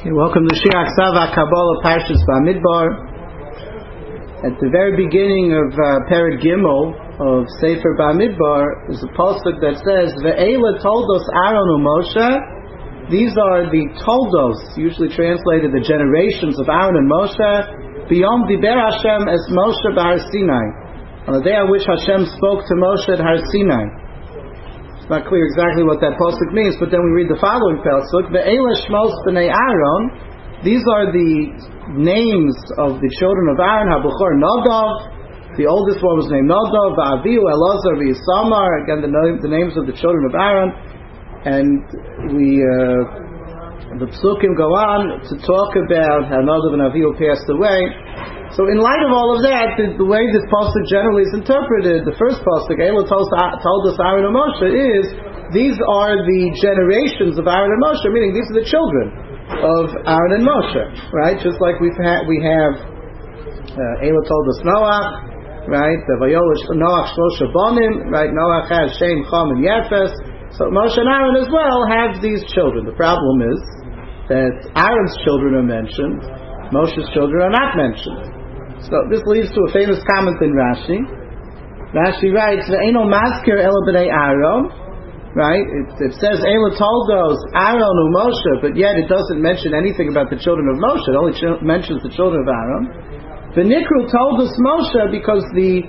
Okay, welcome to Shir Aksava Kabbalah Parshas Bamidbar. At the very beginning of Perek Gimel of Sefer Bamidbar is a pasuk that says, "Ve'ela toldos Aaron u'Moshe." These are the toldos, usually translated the generations of Aaron and Moshe. Beyond Diber Hashem as Moshe b'Har Sinai, on the day on which Hashem spoke to Moshe at Har Sinai. It's not clear exactly what that pasuk means, but then we read the following pasuk: "Ve'ela shmos b'nei Aaron." These are the names of the children of Aaron. Habuchor Nadav, the oldest one was named Nadav. Va'avihu Elazar v'Yisamar. Again, the names of the children of Aaron. And the psukim go on to talk about how Nadav and Avihu passed away. So in light of all of that, the way this pasuk generally is interpreted, the first pasuk, Eila told us Aaron and Moshe, is these are the generations of Aaron and Moshe, meaning these are the children of Aaron and Moshe, right? Just like we have Eila told us Noach, right? The Vayolish Noach Shlosha Bonim, right? Noach has Shem, Cham, and Yefes. So Moshe and Aaron as well have these children. The problem is that Aaron's children are mentioned, Moshe's children are not mentioned. So this leads to a famous comment in Rashi. Rashi writes, "Ve'eno maskir ela b'nei Aaron." Right? It says Eila toldos Aaron u Moshe, but yet it doesn't mention anything about the children of Moshe. It only mentions the children of Aaron. V'nikru toldos Moshe, because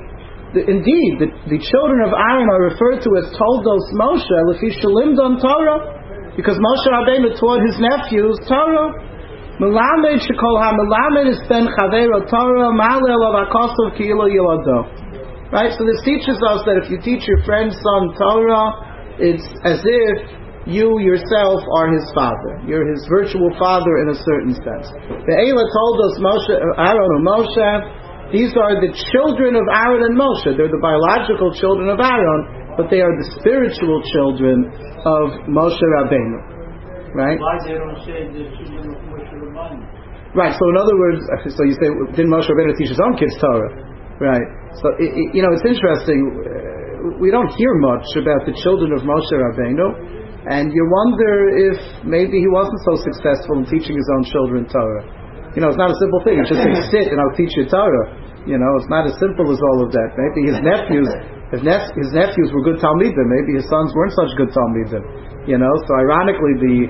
indeed the children of Aaron are referred to as toldos Moshe lefi shalimdon Torah, because Moshe Rabbeinu taught his nephews Torah. Melamed shekol ha-melamed is ben chaveiro Torah ma'aleh alav hakosov ki'ilo yilado. Right? So this teaches us that if you teach your friend's son Torah, it's as if you yourself are his father. You're his virtual father in a certain sense. The Eila told us Aaron and Moshe. These are the children of Aaron and Moshe. They're the biological children of Aaron, but they are the spiritual children of Moshe Rabbeinu. Right? Why they don't say the children of Moshe Rabbeinu? Right. So in other words, so you say, didn't Moshe Rabbeinu teach his own kids Torah? Right. So it's interesting. We don't hear much about the children of Moshe Rabbeinu, and you wonder if maybe he wasn't so successful in teaching his own children Torah. It's not a simple thing. It's just say, sit and I'll teach you Torah. It's not as simple as all of that. Maybe his nephews were good Talmidim. Maybe his sons weren't such good Talmidim. So ironically,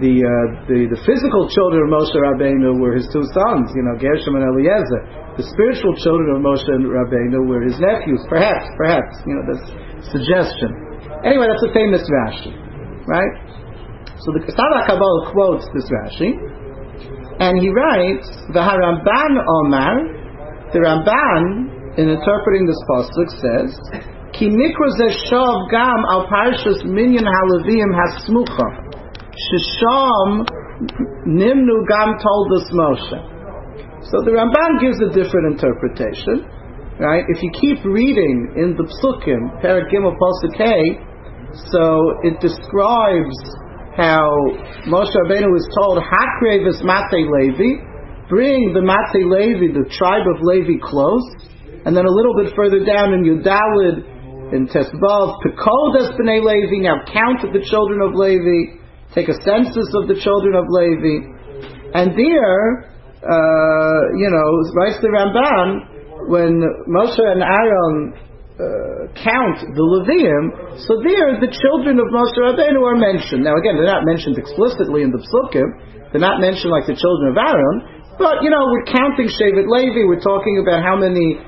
the physical children of Moshe Rabbeinu were his two sons, Gershom and Eliezer. The spiritual children of Moshe Rabbeinu were his nephews. Perhaps, that's suggestion. Anyway, that's a famous Rashi, right? So the Aksava Kabbalah quotes this Rashi, and he writes, "V'haramban Omar." The Ramban, in interpreting this pasuk, says, "Ki mikra zeh shav gam al parshas minyan haLevim hasmucha shesham nimnu gam toldos Moshe." So the Ramban gives a different interpretation, right? If you keep reading in the Psukim, Perek Gimel Pasuk Hey, so it describes how Moshe Rabbeinu is told, "Hakrev es Matei Levi," bring the Matei Levi, the tribe of Levi, close, and then a little bit further down in Yudalid, in Tesvav, "Pekodas b'nei Levi," now count the children of Levi, take a census of the children of Levi, and there, writes the Ramban, when Moshe and Aaron count the Levium, so there the children of Moshe Rabbeinu are mentioned. Now again, they're not mentioned explicitly in the Psukim, they're not mentioned like the children of Aaron, but we're counting Shevet Levi, we're talking about how many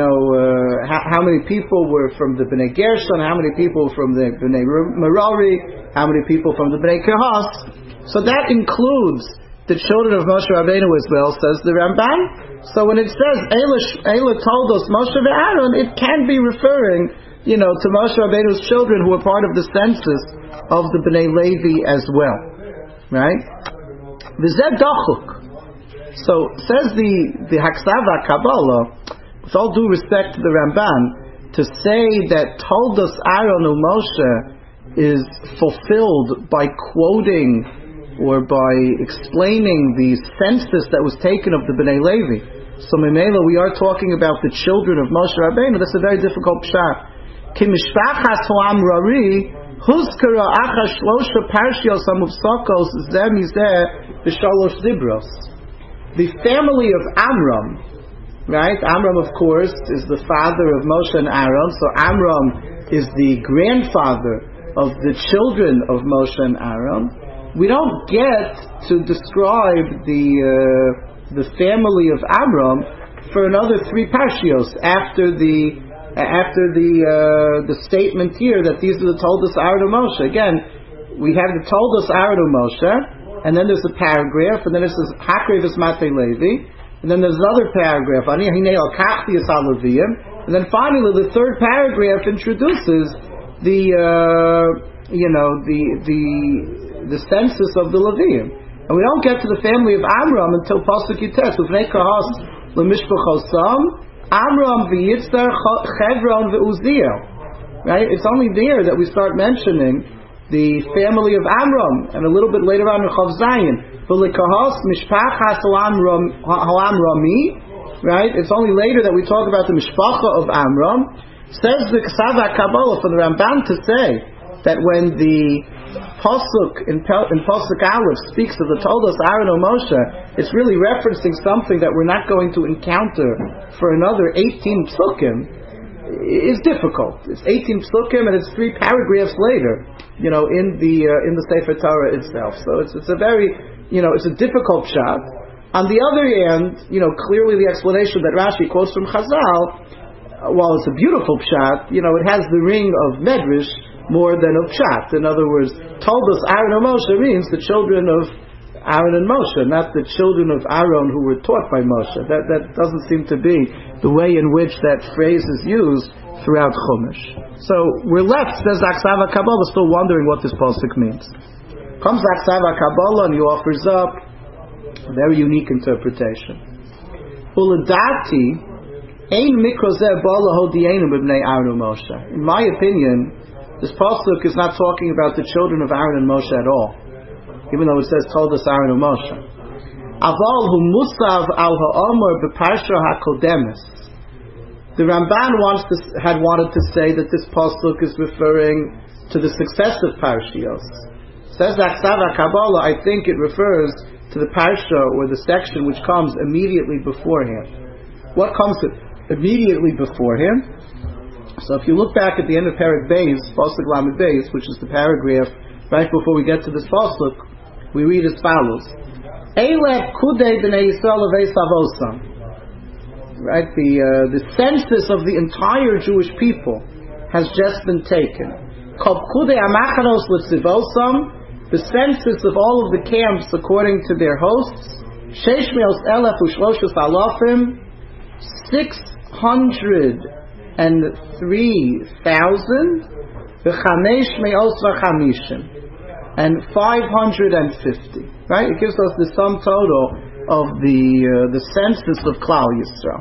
how many people were from the Bnei Gershon, how many people from the Bnei Merari, how many people from the Bnei Kehath. So that includes the children of Moshe Rabbeinu as well, says the Ramban. So when it says Eila told us Moshe Aaron, it can be referring, to Moshe Rabbeinu's children who were part of the census of the Bnei Levi as well, right? V'zeh dachuk. So says the Aksava Kabbalah, with all due respect to the Ramban, to say that told us Aaron u Moshe is fulfilled by quoting or by explaining the census that was taken of the Bnei Levi. So Memela, we are talking about the children of Moshe Rabbeinu. That's a very difficult pshat. Ki mishpachas ho'am rari Huskara achar shlosha parshios hamufsakos zeh mizeh b'shalosh dibros. The family of Amram, right? Amram, of course, is the father of Moshe and Aaron. So Amram is the grandfather of the children of Moshe and Aaron. We don't get to describe the family of Amram for another 3 parshios after the statement here that these are the Toldos Aaron and Moshe. Again, we have the Toldos Aaron and Moshe, and then there's a paragraph, and then it says Hakrev is Matei Levi, and then there's another paragraph, and then finally the 3rd paragraph introduces the census of the Levium. And we don't get to the family of Amram until Pasuk Yutes, Uvnei Kahos L'Mishpachosam, Amram v'Yitzar Chevron v'Uziel. Right? It's only there that we start mentioning the family of Amram, and a little bit later on in Chav Zayin, v'Likahos Mishpachas Halam Rami. Right? It's only later that we talk about the Mishpacha of Amram. Says the Ksava Kabbalah for the Ramban to say that when the Pasuk in Pasuk Aleph speaks of the Toldos Aaron and Moshe, it's really referencing something that we're not going to encounter for another 18 psukim. It's difficult. It's 18 psukim and it's 3 paragraphs later, in the Sefer Torah itself. So it's a very, it's a difficult shot. On the other hand, clearly the explanation that Rashi quotes from Chazal, while it's a beautiful pshat, it has the ring of medrash more than of pshat. In other words, Toldos Aaron and Moshe means the children of Aaron and Moshe, not the children of Aaron who were taught by Moshe. That doesn't seem to be the way in which that phrase is used throughout Chumash. So we're left, says Aksava Kabbalah, still wondering what this pasuk means. Comes Aksava Kabbalah and he offers up a very unique interpretation. Uladati ein mikrozeh bala hodienu b'bnei Aaron and Moshe. In my opinion, this pasuk is not talking about the children of Aaron and Moshe at all, even though it says Toldos Aaron and Moshe. Aval hu musav al ha'omer b'parsha hakodemis. The Ramban had wanted to say that this pasuk is referring to the successive parshios. Says Aksava Kabbalah, I think it refers to the parsha or the section which comes immediately before him. What comes immediately before him? So if you look back at the end of Perek Beis, Pasuk Lamed Beis, which is the paragraph right before we get to this pasuk, we read as follows: Eileh Kudei B'nei Yisrael Avei Savosam. Right, the census of the entire Jewish people has just been taken. Kol Kudei Amachanos L'Tzivosam, the census of all of the camps according to their hosts, Sheish Meos Elef U'Shloshus Alofim, 603,000, v'chamesh me'os v'chamishim, and 550. Right? It gives us the sum total of the census of Klal Yisrael.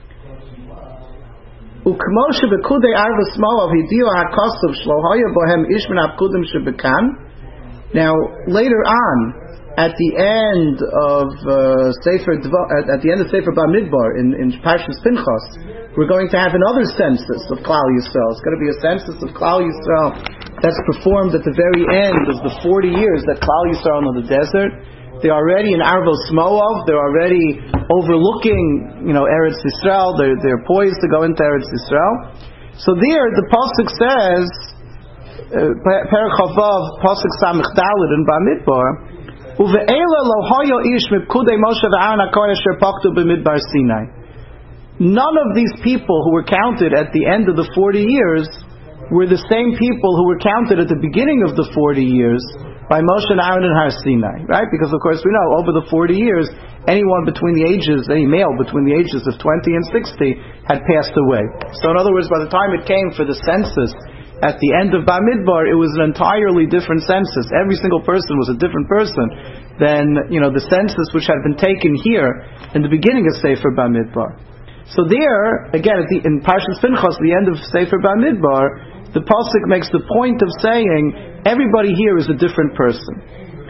Ukmoshe b'kudei arvus moav hidio hakosov shlo haya bohem ish min hapkudim shebekan. Now later on, at the end of Sefer Bamidbar in Parshas Pinchas, we're going to have another census of Klal Yisrael. It's going to be a census of Klal Yisrael that's performed at the very end of the 40 years that Klal Yisrael in the desert. They're already in Arvos Moav. They're already overlooking, Eretz Yisrael. They're poised to go into Eretz Yisrael. So there, the pasuk says, Perek Chavav, pasuk Samich Daled in Bamidbar. None of these people who were counted at the end of the 40 years were the same people who were counted at the beginning of the 40 years by Moshe and Aaron in Har Sinai, right? Because of course we know over the 40 years, any male between the ages of 20 and 60 had passed away. So in other words, by the time it came for the census at the end of Bamidbar, it was an entirely different census. Every single person was a different person than the census which had been taken here in the beginning of Sefer Bamidbar. So there, again, in Parshas Pinchas, the end of Sefer Bamidbar, the pasuk makes the point of saying everybody here is a different person.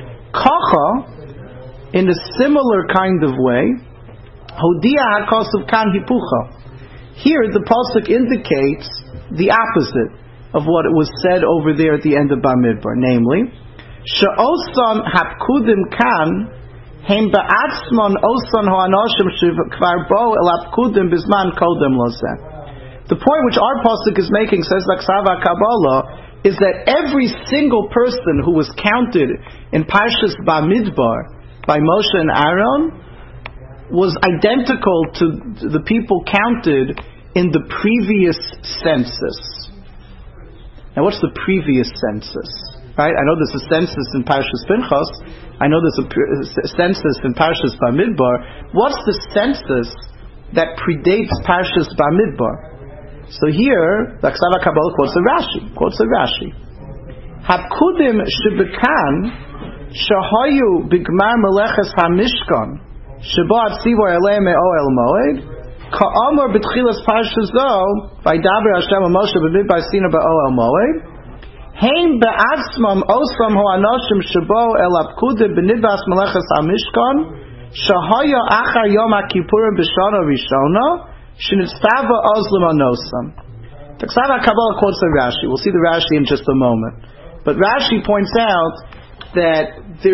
Kacha, in a similar kind of way, Hodia HaKosov Kan Hipucha. Here, the pasuk indicates the opposite. of what was said over there at the end of Bamidbar, namely, she'osan hapkudim kan hem ba'atzmon osan ha'anoshim shekvar bo el hapkudim bizman kodem lozeh. The point which our pasuk is making, says the Ksava Kabbalah, is that every single person who was counted in Parshas Bamidbar by Moshe and Aaron was identical to the people counted in the previous census. Now, what's the previous census? Right? I know there's a census in Parshas Pinchas. I know there's a census in Parshas Bamidbar. What's the census that predates Parshas Bamidbar? So here, the Ksava Kabbalah quotes a Rashi. Hapkudim shebekan shahayu bigmar meleches hamishkan sheba atzivo elei me'oel moed Ka'amar b'tchilas Parshas Zo, Vaydaber Hashem Moshe b'midbar Sina ba'oel moed, Heim be'atzmam osam ho'anoshim shebo el apkudim b'nidvas meleches hamishkan, shahaya achar yom ha'kippurim b'shana rishona, shenitztava ozlim anosam. The Ksava Kabbalah quotes the Rashi. We'll see the Rashi in just a moment. But Rashi points out that there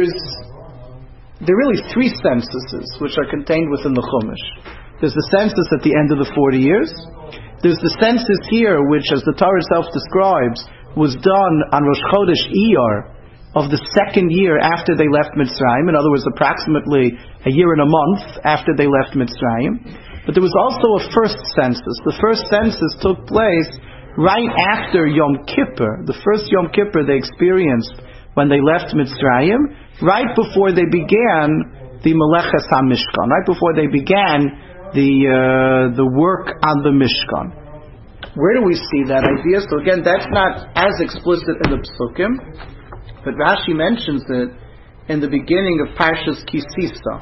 are really three censuses which are contained within the Chumash. There's the census at the end of the 40 years. There's the census here, which, as the Torah itself describes, was done on Rosh Chodesh Iyar of the second year after they left Mitzrayim. In other words, approximately a year and a month after they left Mitzrayim. But there was also a first census. The first census took place right after Yom Kippur. The first Yom Kippur they experienced when they left Mitzrayim, right before they began the Meleches HaMishkan, right before they began the work on the Mishkan. Where do we see that idea? So again, that's not as explicit in the Psukim, but Rashi mentions it in the beginning of Parshas Kisisa.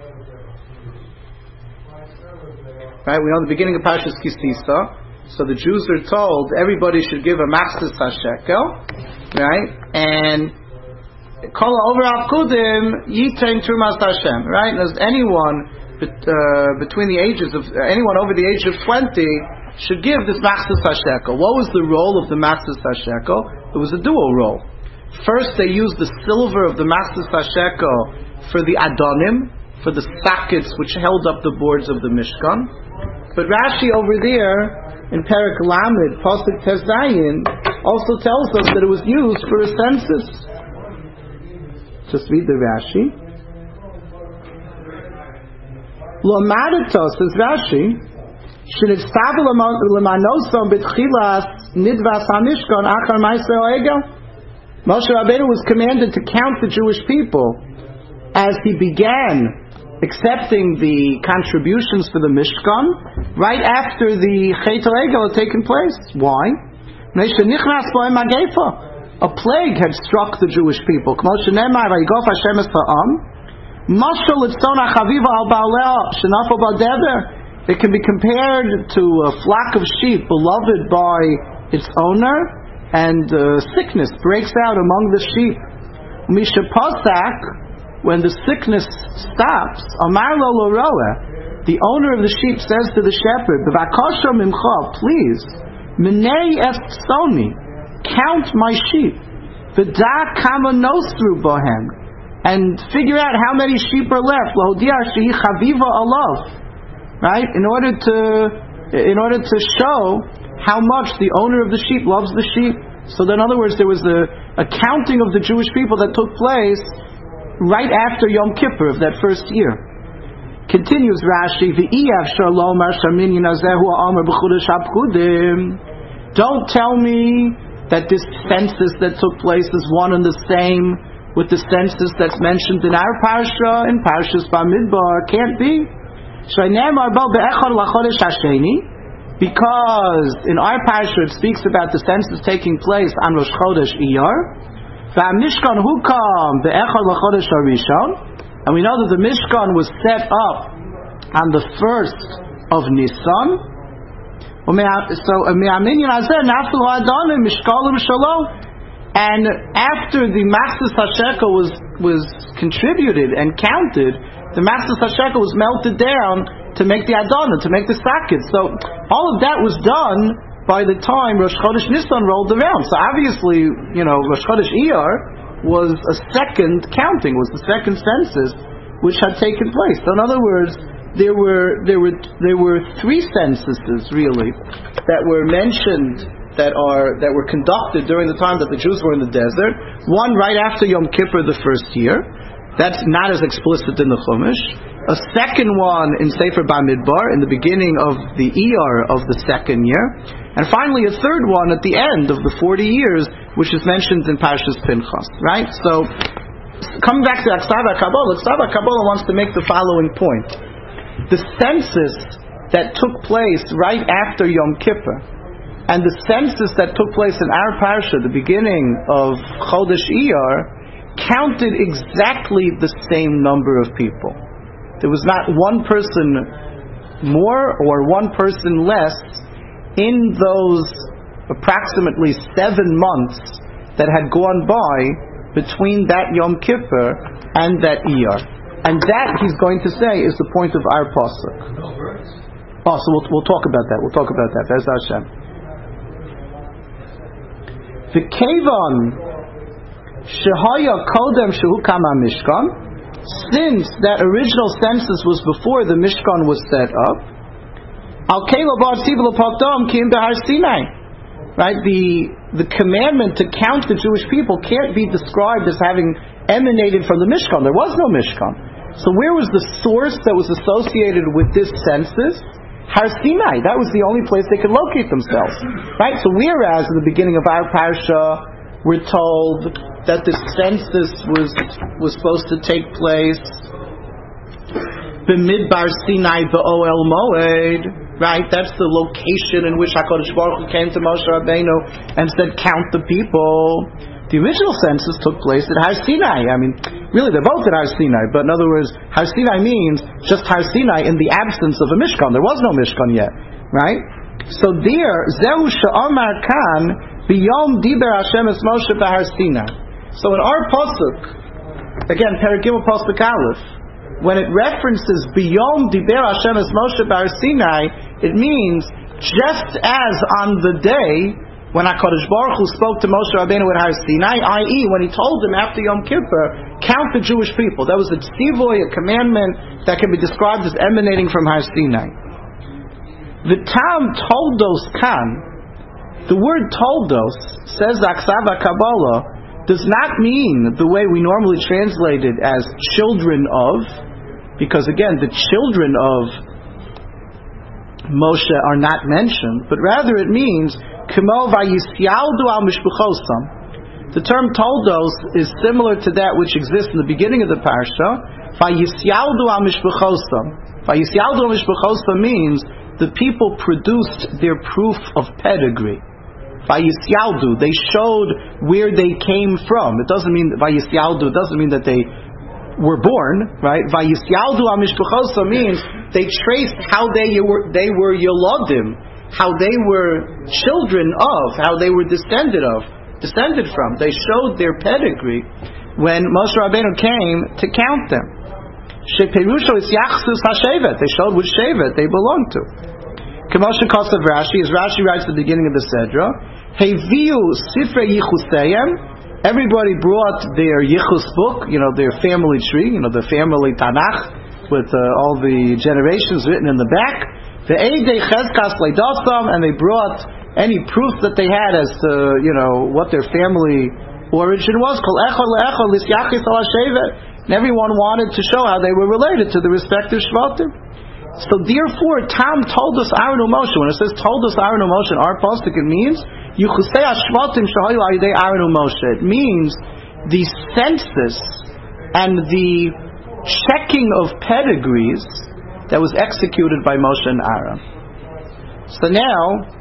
Right? We know the beginning of Parshas Kisisa. So the Jews are told everybody should give a Machzis HaShekel, right? And Kol over Avkudim Yitain Trumas Hashem, right? And as anyone between the ages of anyone over the age of 20 should give this Machzis HaShekel. What was the role of the Machzis HaShekel? It was a dual role. First, they used the silver of the Machzis HaShekel for the Adonim, for the sockets which held up the boards of the Mishkan. But Rashi over there in Perek Lamed, Pasuk Tes Zayin, also tells us that it was used for a census. Just read the Rashi. Lomadito, says Rashi, Shenitztavu lemanosom b'tchilas nidvas hamishkan achar ma'aser ha'egel. Moshe Rabbeinu was commanded to count the Jewish people as he began accepting the contributions for the Mishkan right after the Chet HaEgel had taken place. Why? A plague had struck the Jewish people. It can be compared to a flock of sheep beloved by its owner, and sickness breaks out among the sheep. When the sickness stops, the owner of the sheep says to the shepherd, please, count my sheep, and figure out how many sheep are left. Right? In order to show how much the owner of the sheep loves the sheep. So in other words, there was a counting of the Jewish people that took place right after Yom Kippur of that first year. Continues Rashi, don't tell me that this census that took place is one and the same with the census that's mentioned in our parsha, in Parshas Bamidbar. Can't be. Because in our parsha it speaks about the census taking place on Rosh Chodesh Iyar, and we know that the Mishkan was set up on the 1st of Nisan. And after the Machzis HaShekel was contributed and counted, the Machzis HaShekel was melted down to make the Adonah, to make the sockets. So all of that was done by the time Rosh Chodesh Nisan rolled around. So obviously, Rosh Chodesh Iyar was a second counting, was the second census which had taken place. So in other words, there were three censuses really that were mentioned that were conducted during the time that the Jews were in the desert. One right after Yom Kippur the first year. That's not as explicit in the Chumash. A second one in Sefer Bamidbar in the beginning of the Iyar of the second year. And finally a third one at the end of the 40 years, which is mentioned in Parshas Pinchas. Right? So, coming back to Aksava Kabbalah wants to make the following point. The census that took place right after Yom Kippur and the census that took place in our Parsha, the beginning of Chodesh Iyar, counted exactly the same number of people. There was not one person more or one person less in those approximately 7 months that had gone by between that Yom Kippur and that Iyar. And that, he's going to say, is the point of our pasuk. Oh, so we'll talk about that. That's Hashem. The Kevan Shehaya Kodem Shehu Kama Mishkan, since that original census was before the Mishkan was set up, Al Kela Bar Tzibul Pakdam Kim Behar Sinai. Right? The commandment to count the Jewish people can't be described as having emanated from the Mishkan. There was no Mishkan. So where was the source that was associated with this census? Har Sinai. That was the only place they could locate themselves. Right? So whereas in the beginning of our Parsha we're told that the census was supposed to take place b'midbar Sinai b'Oel Moed, right? That's the location in which HaKadosh Baruch Hu came to Moshe Rabbeinu and said, count the people. The original census took place at Har Sinai. I mean, really they're both at Har Sinai, but in other words, Har Sinai means just Har Sinai in the absence of a Mishkan. There was no Mishkan yet, right? So there, Zehu Sha'amar Kan B'yom Diber Hashem es Moshe b'Har Sinai. So in our pasuk, again, Perek Gimel pasuk Aleph, when it references B'yom Diber Hashem es Moshe b'Har Sinai, it means just as on the day when HaKadosh Baruch Hu spoke to Moshe Rabbeinu at Har Sinai, i.e., when he told him after Yom Kippur, count the Jewish people. That was a tzivoy, a commandment that can be described as emanating from Har Sinai. The Tam Toldos Kan, the word Toldos, says Aksava Kabbalah, does not mean the way we normally translate it as children of, because again, the children of Moshe are not mentioned, but rather it means Kemo Vayisyaldu al Mishpuchosam. The term Toldos is similar to that which exists in the beginning of the Parsha. Vayisyaldu al Mishpuchosam. Vayisyaldu al Mishpuchosam means the people produced their proof of pedigree. Vayisyaldu, they showed where they came from. It doesn't mean Vayisyaldu, it doesn't mean that they were born, right? Vayisyaldu amishpuchosa means they traced how they were Yolodim, how they were children of, how they were descended from. They showed their pedigree when Moshe Rabbeinu came to count them. Sheperusho is Yachsus HaShevet. They showed which Shevet they belonged to. Kamosha Kosav Rashi, as Rashi writes at the beginning of the Sedra, Heviu Sifrei Yichuseyem. Everybody brought their Yichus book, their family tree, the family Tanakh, with all the generations written in the back. The Eidei Chezkas Leidosam, and they brought any proof that they had as to, what their family origin was. Kol Echol Le'echol Lisyachis Al HaShevet. And everyone wanted to show how they were related to the respective Shvatim. So therefore, Tam told us Aaron Moshe. When it says told us Aaron Moshe in our pasuk, it means Yuchusei Hashvatim Shahayu Ayidei Aaron Moshe. It means the census and the checking of pedigrees that was executed by Moshe and Aaron. So now,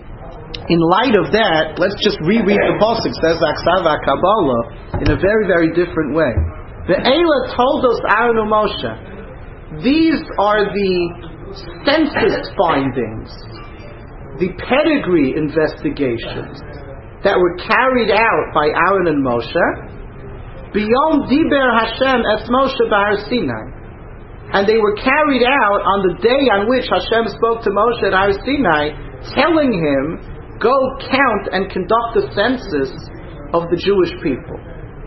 in light of that, let's just reread the pasuk. It says Aksava Kabbalah in a very, very different way. The Eila told us Aaron Moshe. These are the census findings, the pedigree investigations that were carried out by Aaron and Moshe. B'yom Diber Hashem es Moshe b'Har Sinai, and they were carried out on the day on which Hashem spoke to Moshe at Har Sinai, telling him go count and conduct a census of the Jewish people.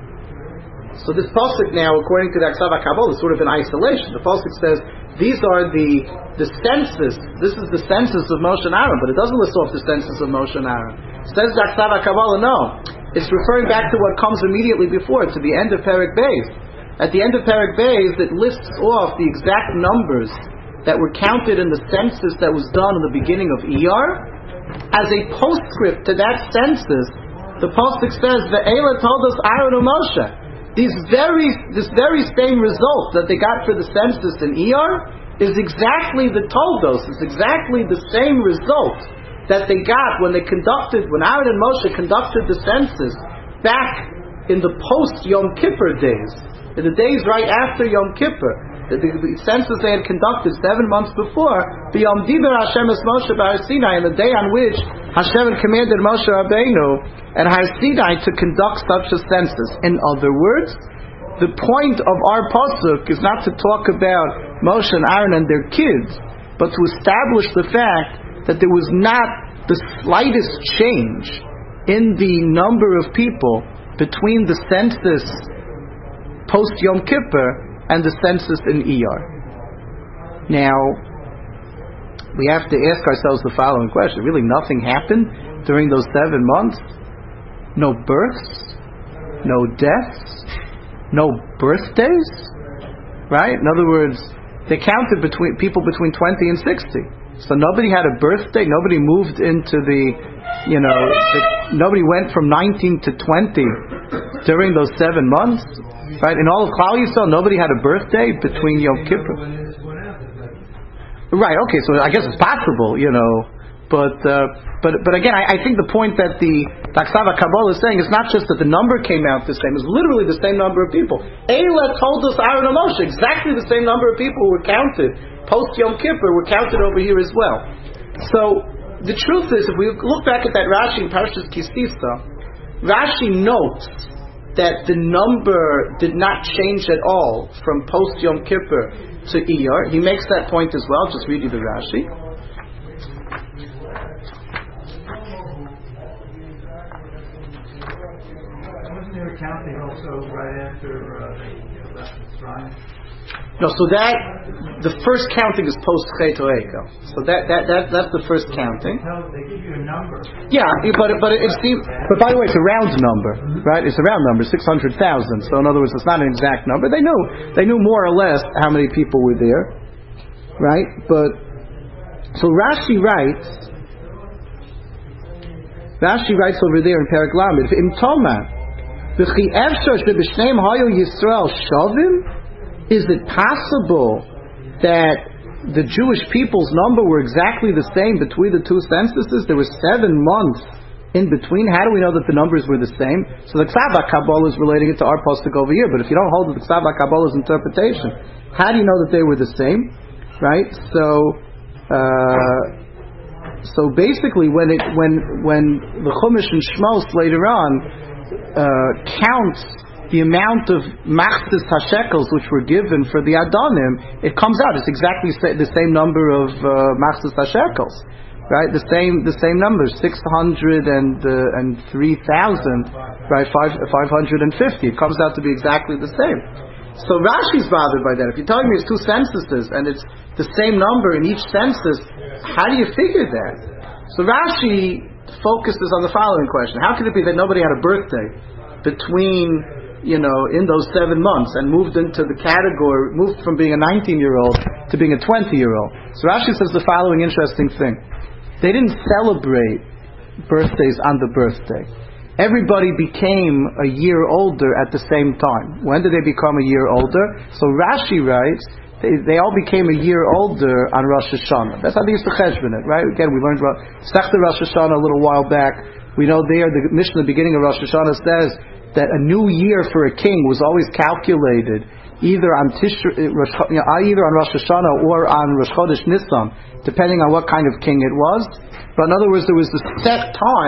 So this pasuk now, according to the Aksav HaKabbalah, is sort of in isolation. The pasuk says these are the census. This is the census of Moshe and Aaron, but it doesn't list off the census of Moshe and Aaron. Says the Aksav HaKabbalah, no. It's referring back to what comes immediately before, to the end of Perek Beis. At the end of Perek Beis, it lists off the exact numbers that were counted in the census that was done in the beginning of Iyar. As a postscript to that census, the pasuk says, "Ve'ela told us Aaron and Moshe." This very same result that they got for the census in Iyar is exactly the toldos. It's exactly the same result that they got when Aaron and Moshe conducted the census back in the post Yom Kippur days, in the days right after Yom Kippur. The census they had conducted 7 months before, the Yom Diber Hashem es Moshe Har Sinai, in the day on which Hashem commanded Moshe Rabbeinu and Har Sinai to conduct such a census. In other words, the point of our pasuk is not to talk about Moshe and Aaron and their kids, but to establish the fact that there was not the slightest change in the number of people between the census post Yom Kippur and the census in Iyar. Now, we have to ask ourselves the following question. Really nothing happened during those 7 months? No births? No deaths? No birthdays? Right? In other words, they counted people between 20 and 60. So nobody had a birthday, nobody moved into nobody went from 19 to 20 during those 7 months. Right? In all of Klal Yisrael, nobody had a birthday between Yom Kippur. Right, okay, so I guess it's possible, but again, I think the point that the Aksav HaKabbalah is saying is not just that the number came out the same, it's literally the same number of people. Eila told us Aaron and Moshe, exactly the same number of people were counted post Yom Kippur were counted over here as well. So the truth is, if we look back at that Rashi in Parshas Kisisa, Rashi notes that the number did not change at all from post Yom Kippur to Iyar. He makes that point as well. Just read you the Rashi. Wasn't there a counting also right after they left Mitzrayim? No, so the first counting is post Chet Oekel. So that's the first counting. No, they give you a number. Yeah, but by the way, it's a round number, right? It's a round number, 600,000. So in other words, it's not an exact number. They knew more or less how many people were there, right? But so Rashi writes over there in Perek Lamed, Im Toma, v'chi efshar sheb'shneim hayu Yisrael shavim. Is it possible that the Jewish people's number were exactly the same between the two censuses? There were 7 months in between. How do we know that the numbers were the same? So the Aksav HaKabbalah is relating it to our pasuk over here. But if you don't hold the Aksav HaKabbalah's interpretation, how do you know that they were the same? Right? So basically, when the Chumash and Shmos later on counts the amount of machzis hashekels which were given for the Adonim, it comes out. It's exactly the same number of machzis hashekels, right? The same numbers, 600 and 3,000, right? 550. It comes out to be exactly the same. So Rashi's bothered by that. If you're telling me it's 2 censuses and it's the same number in each census, how do you figure that? So Rashi focuses on the following question: how could it be that nobody had a birthday between in those 7 months and moved from being a 19-year-old to being a 20-year-old. So Rashi says the following interesting thing. They didn't celebrate birthdays on the birthday. Everybody became a year older at the same time. When did they become a year older? So Rashi writes, they all became a year older on Rosh Hashanah. That's how they used to cheshbon it, right? Again, we learned Sechta Rosh Hashanah a little while back. We know there, the Mishnah, the beginning of Rosh Hashanah says that a new year for a king was always calculated either on Rosh Hashanah or on Rosh Chodesh Nisan, depending on what kind of king it was. But in other words, there was this set time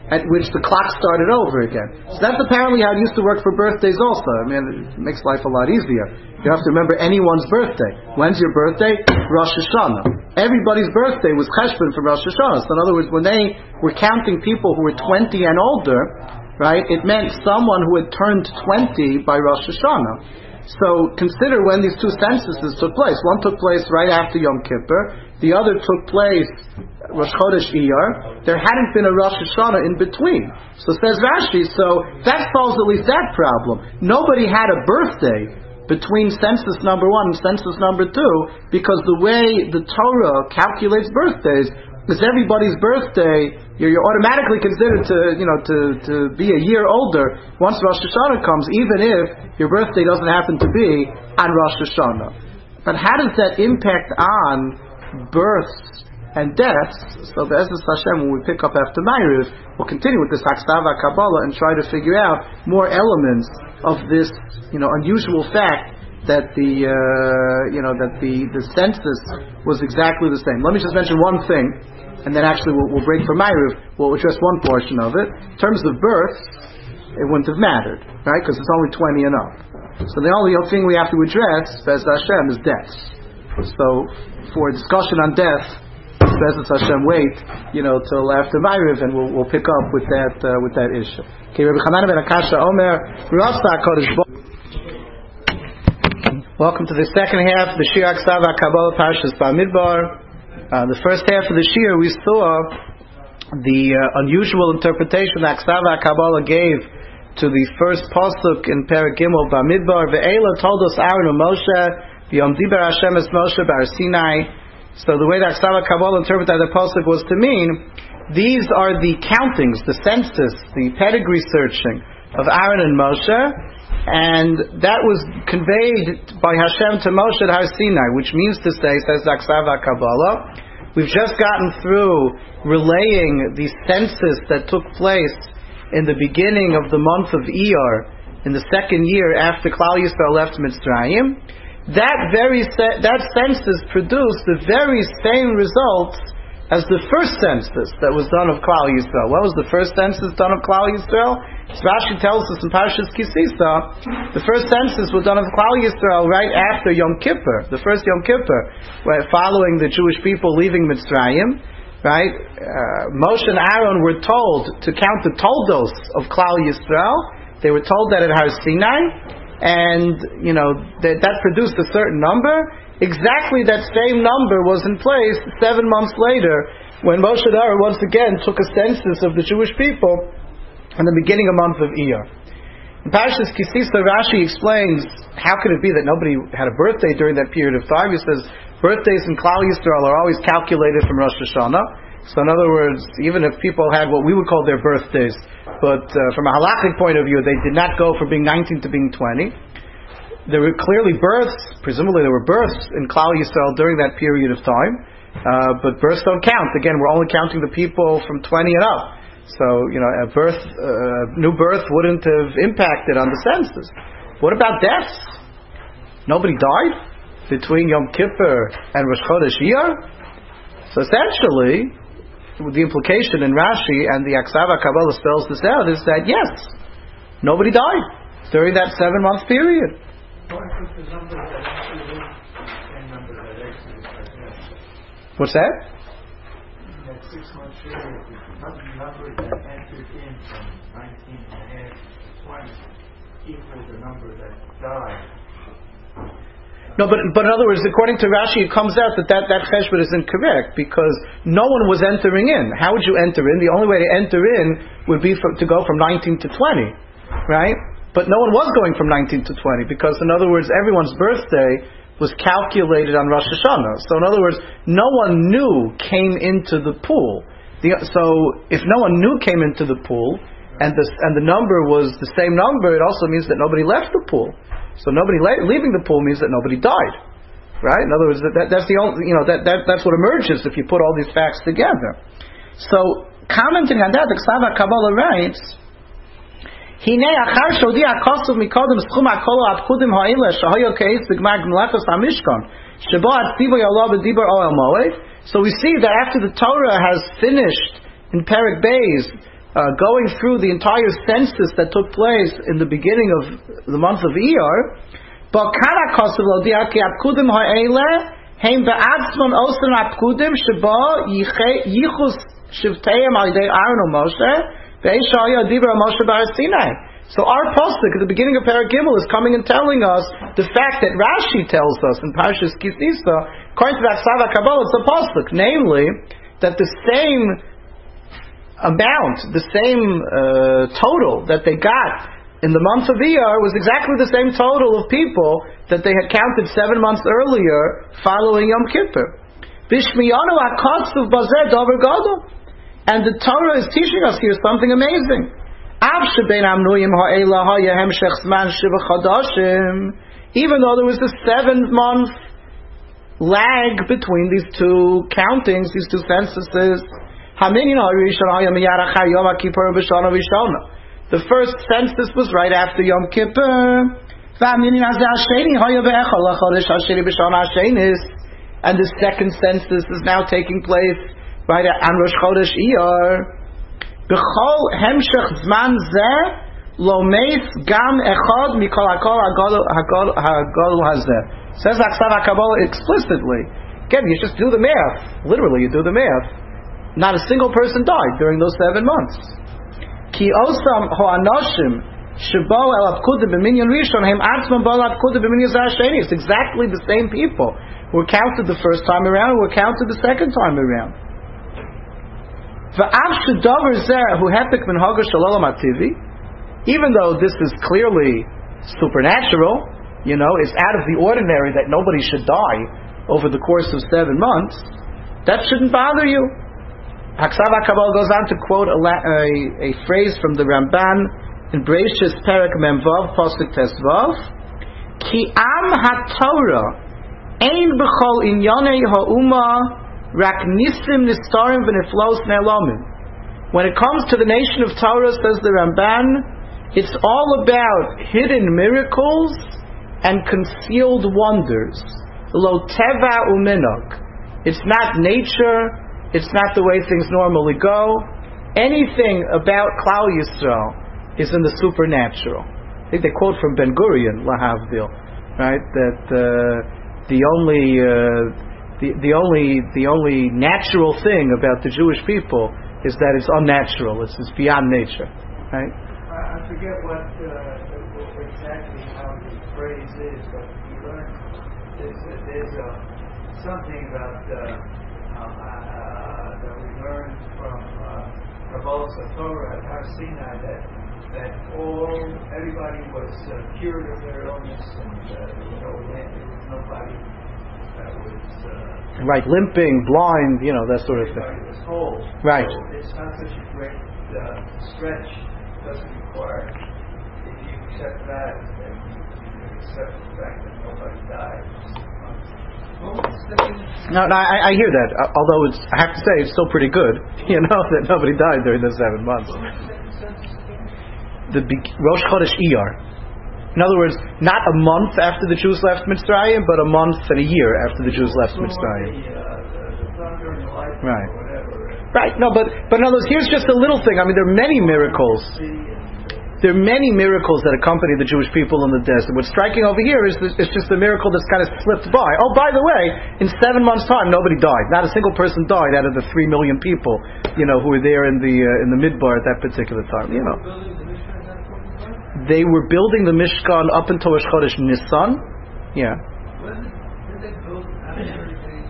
at which the clock started over again. So that's apparently how it used to work for birthdays also. I mean, it makes life a lot easier. You have to remember anyone's birthday. When's your birthday? Rosh Hashanah. Everybody's birthday was cheshbon for Rosh Hashanah. So in other words, when they were counting people who were 20 and older, right, it meant someone who had turned 20 by Rosh Hashanah. So consider when these two censuses took place. One took place right after Yom Kippur. The other took place Rosh Chodesh Iyar. There hadn't been a Rosh Hashanah in between. So says Rashi, so that solves at least that problem. Nobody had a birthday between census number 1 and census number 2, because the way the Torah calculates birthdays is everybody's birthday, you're automatically considered to be a year older once Rosh Hashanah comes, even if your birthday doesn't happen to be on Rosh Hashanah. But how does that impact on births and deaths? So Be'ezus Hashem, when we pick up after Ma'ariv, we'll continue with this Haksava Kabbalah and try to figure out more elements of this, unusual fact that the census was exactly the same. Let me just mention one thing, and then actually we'll break for Ma'ariv. We'll address one portion of it. In terms of births, it wouldn't have mattered, right? Because it's only 20 and up. So the only thing we have to address, Be'ezus Hashem, is deaths. So for a discussion on death, Be'ezus Hashem, wait, till after Ma'ariv, and we'll pick up with that issue. Okay, Rabbi Chanan ben Akasha Omer, welcome to the second half of the Shir Haksava Kabbalah Parshas Bamidbar. The first half of the Shir, we saw the unusual interpretation that Haksava Kabbalah gave to the first pasuk in Perek Gimel Bamidbar. Ve'ela told us Aaron and Moshe, V'yom diber Hashem es Moshe bar Sinai. So the way that Haksava Kabbalah interpreted the pasuk was to mean these are the countings, the census, the pedigree searching of Aaron and Moshe, and that was conveyed by Hashem to Moshe at Har Sinai, which means to say, says Haksava Kabbalah, we've just gotten through relaying the census that took place in the beginning of the month of Iyar, in the second year after Klal Yisrael left Mitzrayim. That census produced the very same results as the first census that was done of Klal Yisrael. What was the first census done of Klal Yisrael? So Rashi tells us in Parshas Kisisa, the first census was done of Klal Yisrael right after Yom Kippur, the first Yom Kippur, following the Jewish people leaving Mitzrayim. Right? Moshe and Aaron were told to count the toldos of Klal Yisrael. They were told that at Har Sinai, and that produced a certain number. Exactly that same number was in place 7 months later when Moshe and Aaron once again took a census of the Jewish people in the beginning of the month of Iyar. In Parshas Kisisa, Rashi explains how could it be that nobody had a birthday during that period of time. He says birthdays in Klal Yisrael are always calculated from Rosh Hashanah. So in other words, even if people had what we would call their birthdays, but from a halachic point of view, they did not go from being 19 to being 20. There were clearly births, presumably there were births in Klal Yisrael during that period of time, but births don't count. Again, we're only counting the people from 20 and up. So, new birth wouldn't have impacted on the census. What about deaths? Nobody died between Yom Kippur and Rosh Chodesh Iyar? So essentially, the implication in Rashi, and the Haksava Kabbalah spells this out, is that yes, nobody died during that 7-month period. What's that? That 6-month period, the number that entered in from 19 and a half to 20 equals the number that died. No, but in other words, according to Rashi, it comes out that cheshbon is incorrect because no one was entering in. How would you enter in? The only way to enter in would be to go from 19 to 20, right? But no one was going from 19 to 20 because, in other words, everyone's birthday was calculated on Rosh Hashanah. So, in other words, no one new came into the pool. So, if no one new came into the pool and the number was the same number, it also means that nobody left the pool. So, nobody leaving the pool means that nobody died, right? In other words, that's the only, that's what emerges if you put all these facts together. So, commenting on that, the Haksava Kabbalah writes, Hine achar shodi akosov mikodem schum akolo apchudim ha'ila shahoyo keis b'gmar g'mlachos ha'mishkan shebo atzivo yalav b'dibur oel moed. So we see that after the Torah has finished in Perek Beis going through the entire census that took place in the beginning of the month of Iyar, but kana kosev lo diak apkudim ha'ele heim be'atzmon osen apkudim sheba yichus shivteim al-yidei Aaron and Moshe ve'eshaya dibra Moshe bar Sinai. So our pasuk at the beginning of Perek Gimel is coming and telling us the fact that Rashi tells us in Parshas Kisisa, according to the Aksav HaKabbalah, it's a pasuk, namely that the same amount, the same total that they got in the month of Iyar was exactly the same total of people that they had counted 7 months earlier following Yom Kippur. Bishmiyanu HaKotzuv Bazeh Dover Gadol. And the Torah is teaching us here something amazing. Even though there was a 7-month lag between these two countings, these two censuses, the first census was right after Yom Kippur, and the second census is now taking place right on Rosh Chodesh Iyar. B'chol hemshech zman zeh lo meis gam echad mikol hakol hagadol hazeh. Says Aksav HaKabbalah explicitly. Again, you just do the math. Literally, you do the math. Not a single person died during those 7 months. Ki osam ho'anoshim shebo el apkudim b'minyan rishon hem atzman bo el apkudim b'minyan zeh hasheni. It's exactly the same people who were counted the first time around and were counted the second time around. Even though this is clearly supernatural, it's out of the ordinary that nobody should die over the course of 7 months, that shouldn't bother you. Aksav HaKabbalah goes on to quote a phrase from the Ramban in Bereishis Perek Memvav Pasuk Tesvav, Ki am HaTorah ein b'chol inyanei ha'umah when it comes to the nation of Torah, says the Ramban, it's all about hidden miracles and concealed wonders. Lo teva uminog. It's not nature, it's not the way things normally go. Anything about Klal Yisrael is in the supernatural. I think they quote from Ben Gurion, Lahavdil, right? That the only natural thing about the Jewish people is that it's unnatural. It's beyond nature, right? I forget what exactly how the phrase is, but we learned there's something about that we learned from Kabbalah Torah at Har Sinai that everybody was cured of their illness and there was nobody. Right, limping, blind, that sort of thing. It was whole. Right. So it's not such a great stretch. It doesn't require, if you accept that, then you accept the fact that nobody died. No, I hear that. Although I have to say, it's still pretty good, that nobody died during the 7 months. The Rosh Chodesh Iyar. In other words, not a month after the Jews left Mitzrayim, but a month and a year after the Jews left Mitzrayim. Right. Right. No, but in other words, here's just a little thing. I mean, there are many miracles. There are many miracles that accompany the Jewish people in the desert. What's striking over here is just a miracle that's kind of slipped by. Oh, by the way, in 7 months' time, nobody died. Not a single person died out of the 3 million people, who were there in the Midbar at that particular time. They were building the Mishkan up until Rosh Chodesh Nisan. Yeah. When did they build after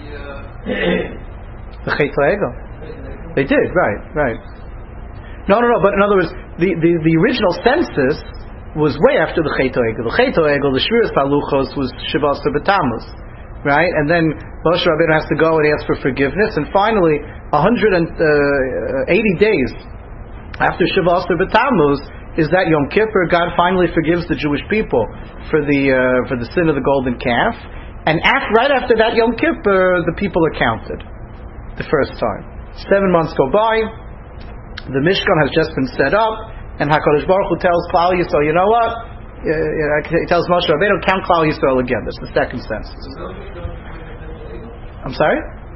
the Chet HaEgel? They did, right. No. But in other words, the original census was way after the Chet HaEgel. The Chet HaEgel, the Shviras Haluchos, was Shavuos B'Tammuz, right? And then Moshe Rabbeinu has to go and ask for forgiveness, and finally, 180 days after Shavuos B'Tammuz is that Yom Kippur. God finally forgives the Jewish people for the sin of the golden calf, and right after that Yom Kippur, the people are counted the first time. 7 months go by, the Mishkan has just been set up, and HaKadosh Baruch Hu tells Klal Yisrael, you know what? He tells Moshe Rabbeinu, count Klal Yisrael again. That's the second census. I'm sorry?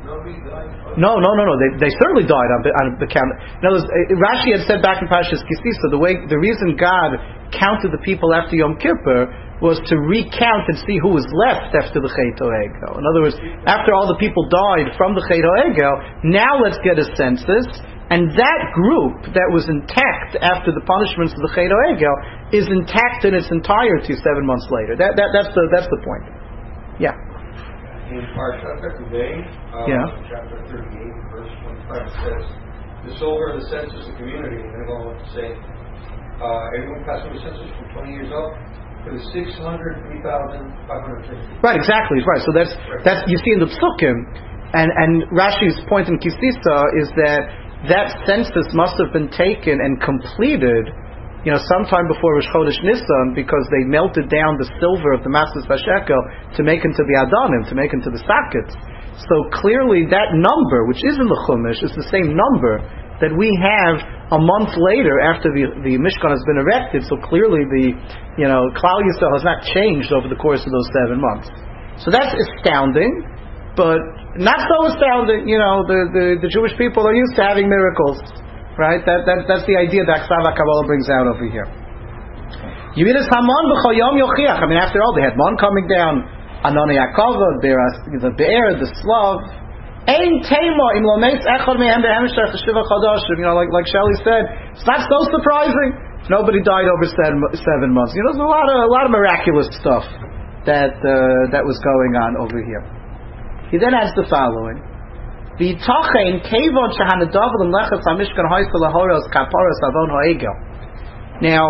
Nobody died. No. They certainly died on the count. In other words, Rashi had said back in Parshas Kisisa, the reason God counted the people after Yom Kippur was to recount and see who was left after the Chet Egel. In other words, after all the people died from the Chet Egel, now let's get a census, and that group that was intact after the punishments of the Chet Egel is intact in its entirety 7 months later. That's the point. Yeah. In Parshat today, chapter 38, verse 25 says, "The silver of the census, the community," and then go on to say, everyone passing the census from 20 years up. For the 603,550. Right, exactly. Right. So that's you see in the Psukim, and Rashi's point in Kisisa is that census must have been taken and completed, sometime before Rosh Chodesh Nisan, because they melted down the silver of the Masas Vashekel to make into the Adanim, to make into the sockets. So clearly that number, which is in the Chumash, is the same number that we have a month later after the Mishkan has been erected. So clearly the Klal Yisrael has not changed over the course of those 7 months. So that's astounding, but not so astounding. The Jewish people are used to having miracles, right? That's the idea that Ksav HaKabbalah brings out over here. Yiridas Hamon b'chol yom yochiach. I mean, after all, they had Mon coming down, Anon Yaakov, the Be'er, the Slav. Ein tema im lomeis echad mehem behemshach shiva chadashim. Like Shelley said, it's not so surprising. Nobody died over 7 months. There's a lot of miraculous stuff that was going on over here. He then adds the following: V'tachein kevon shehanadav l'mlechatz hamishkan hoysel lahoros kaparas avon ha'egel. Now,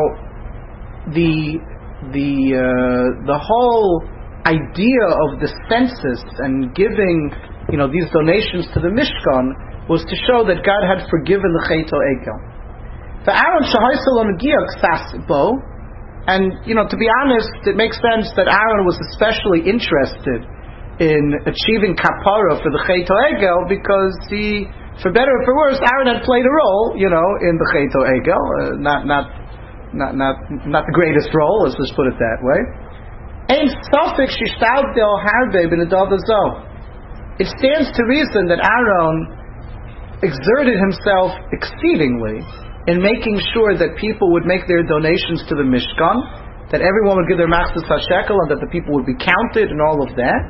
the whole idea of the census and giving these donations to the Mishkan was to show that God had forgiven the Chet Egel. For Aaron shahaysel onagiach sasbo, and to be honest, it makes sense that Aaron was especially interested in achieving kapara for the Chet Egel because he, for better or for worse, Aaron had played a role, in the Chet Egel, not the greatest role. Let's just put it that way. Ein safek shishtabdel harbe b'nedav hazo. It stands to reason that Aaron exerted himself exceedingly in making sure that people would make their donations to the Mishkan, that everyone would give their machzas hashekel, and that the people would be counted, and all of that.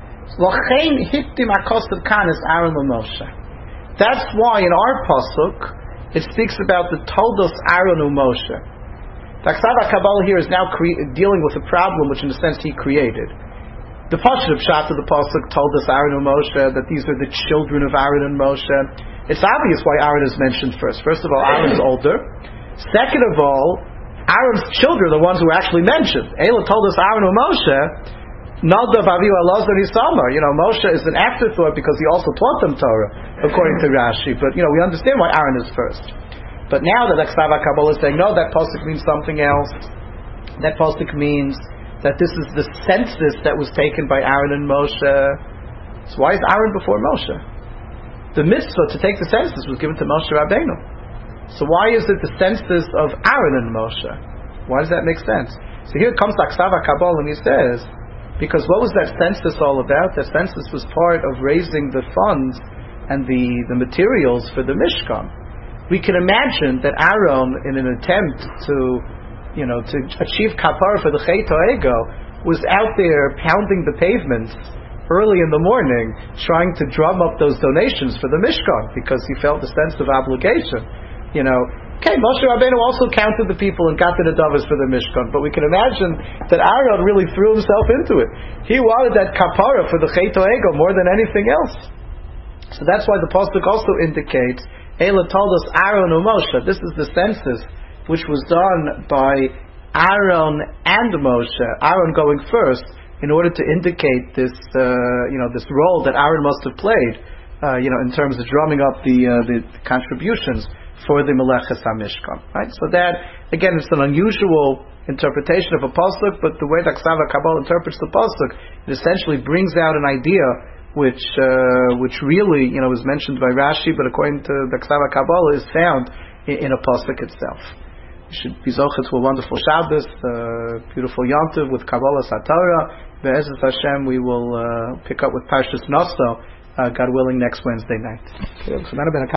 That's why in our pasuk it speaks about the Toldos Aaron u'Moshe. The Ksav HaKabbalah here is now dealing with a problem which in a sense he created. The Pashut Pshat of the pasuk told us Aaron and Moshe, that these are the children of Aaron and Moshe. It's obvious why Aaron is mentioned first. First of all, Aaron's older. Second of all, Aaron's children are the ones who are actually mentioned. Elah told us Aaron and Moshe. Nadav Avihu Elazar Isamar. Moshe is an afterthought because he also taught them Torah, according to Rashi. But we understand why Aaron is first. But now that Ksav HaKabbalah is saying, no, that pasuk means something else. That pasuk means that this is the census that was taken by Aaron and Moshe. So why is Aaron before Moshe? The mitzvah to take the census was given to Moshe Rabbeinu. So why is it the census of Aaron and Moshe? Why does that make sense? So here comes Ksav HaKabbalah and he says, because what was that census all about? That census was part of raising the funds and the materials for the Mishkan. We can imagine that Aaron, in an attempt to achieve kapara for the Chet Egel, was out there pounding the pavements early in the morning, trying to drum up those donations for the Mishkan, because he felt a sense of obligation. Okay, Moshe Rabbeinu also counted the people and got the nedavos for the Mishkan, but we can imagine that Aaron really threw himself into it. He wanted that kapara for the Chet Egel more than anything else. So that's why the pasuk also indicates, Elah told us Aaron or Moshe. This is the census which was done by Aaron and Moshe. Aaron going first, in order to indicate this, this role that Aaron must have played, in terms of drumming up the contributions for the Meleches HaMishkan. Right. So that again, it's an unusual interpretation of a pasuk, but the way that Ksav HaKabbalah interprets the pasuk, it essentially brings out an idea which really is mentioned by Rashi, but according to the Ksav HaKabbalah is found in a pasuk itself. You should be zochet to a wonderful Shabbos, beautiful Yom Tov with Kabbalah Satorah. Be'ezus Hashem, we will pick up with Parshas Naso God willing, next Wednesday night.